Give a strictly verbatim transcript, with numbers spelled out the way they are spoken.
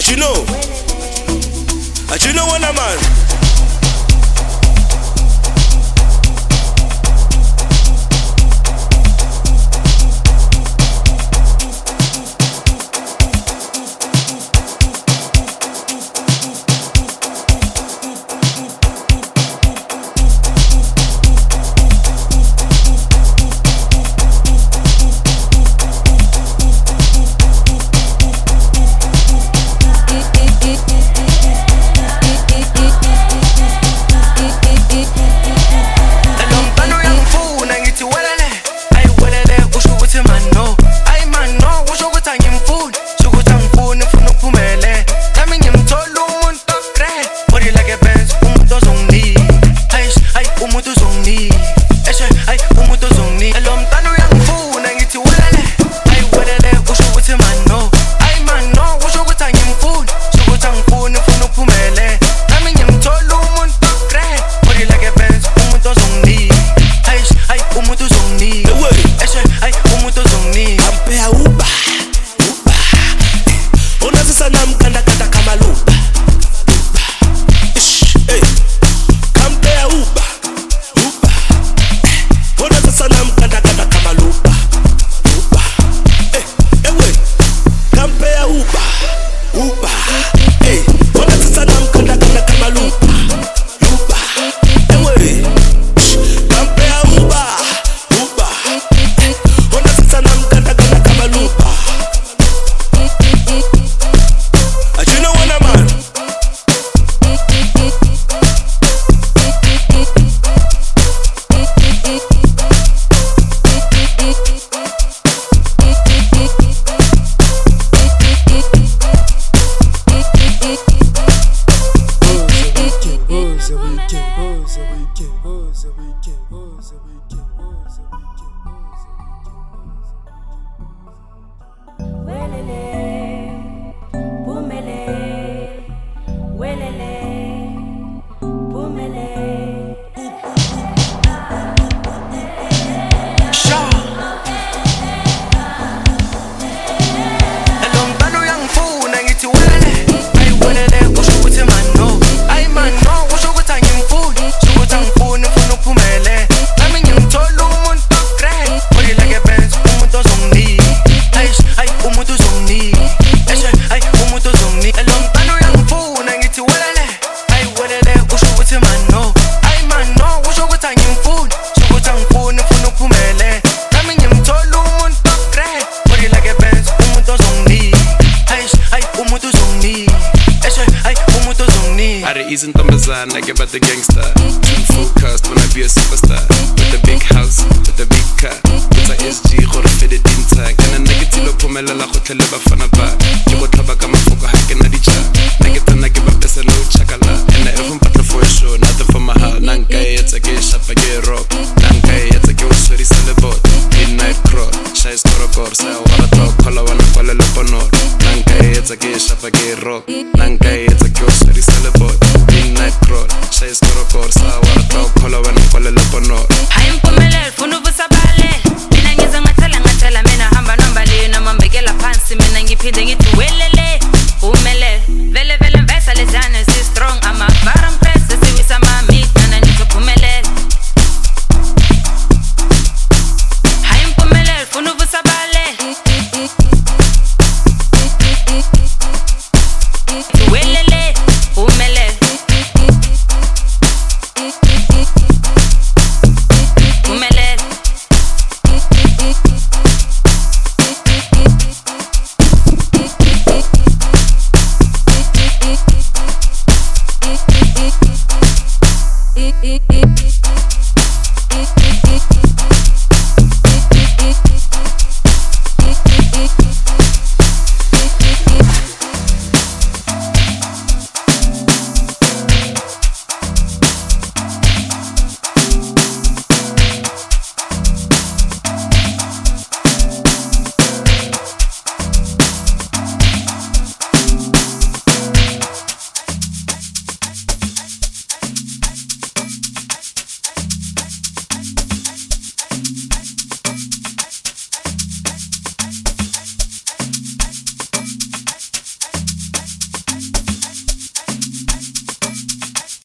As you know, as you know what I'm on. Intombazana, get about the gangster. Too focused when I be a superstar. With a big house, with a big car. With a S G, gore fede dinta. Kana negative phumelela go tlhele ba fana ba. Ke go tlhaba ka mafoko ha ke na dicha. Negative na ke ba pesa no chakala. And I even battle for a show, nothing for my heart. Nanka etsa ke shapa ke rock. Nanka etsa ke usuri celebot. Midnight crawl, shy score score. Sa wa talk, kola wana kola le ponor. Nanka etsa ke shapa ke rock.